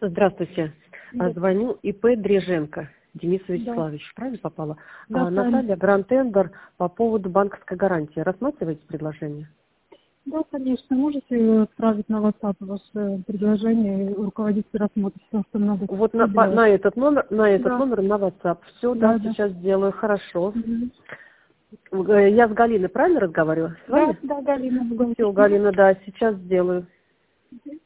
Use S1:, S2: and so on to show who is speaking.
S1: Здравствуйте.
S2: Да,
S1: Звоню ИП Дреженко. Денис
S2: да,
S1: Вячеславович, правильно попала?
S2: да, правильно.
S1: Наталья, Гранд-Тендер по поводу банковской гарантии. Рассматриваете предложение?
S2: Да, конечно, можете отправить на WhatsApp ваше предложение, и руководитель рассмотрит все, что надо
S1: Вот
S2: сделать.
S1: на этот номер,
S2: Да,
S1: на WhatsApp. Все, да,
S2: да, да.
S1: сейчас сделаю. Хорошо.
S2: Мгм.
S1: Я с Галиной, правильно разговариваю? С
S2: Да,
S1: вами?
S2: да, Галина, вы говорите.
S1: Все, Галина, да, сейчас сделаю.